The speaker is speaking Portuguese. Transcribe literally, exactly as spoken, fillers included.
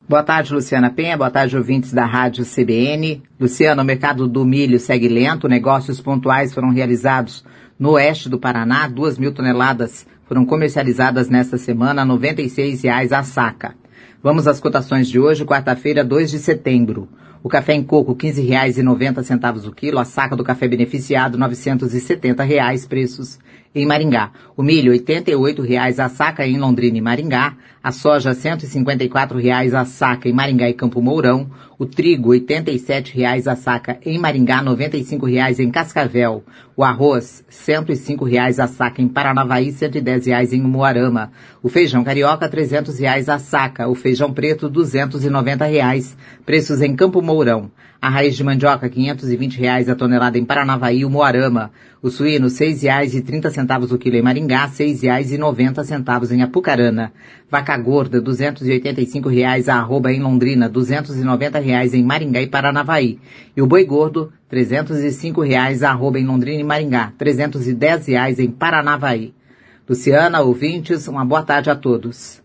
Boa tarde, Luciana Penha. Boa tarde, ouvintes da Rádio C B N. Luciana, o mercado do milho segue lento. Negócios pontuais foram realizados no oeste do Paraná. Duas mil toneladas foram comercializadas nesta semana, a noventa e seis reais a saca. Vamos às cotações de hoje, quarta-feira, dois de setembro. O café em coco, quinze reais e noventa centavos o quilo. A saca do café beneficiado, novecentos e setenta reais, preços em Maringá. O milho, oitenta e oito reais a saca em Londrina e Maringá. A soja, cento e cinquenta e quatro reais a saca em Maringá e Campo Mourão. O trigo, oitenta e sete reais a saca em Maringá, noventa e cinco reais em Cascavel. O arroz, cento e cinco reais a saca em Paranavaí, cento e dez reais em Umuarama. O feijão carioca, trezentos reais a saca. O feijão preto, duzentos e noventa reais. Preços em Campo Mourão. A raiz de mandioca, quinhentos e vinte reais a tonelada em Paranavaí e Umuarama. O suíno, seis reais e trinta centavos o quilo em Maringá, seis reais e noventa centavos em Apucarana. Vaca gorda, duzentos e oitenta e cinco reais a arroba em Londrina, duzentos e noventa reais em Maringá e Paranavaí. E o boi gordo, trezentos e cinco reais a arroba em Londrina e Maringá, trezentos e dez reais em Paranavaí. Luciana, ouvintes, uma boa tarde a todos.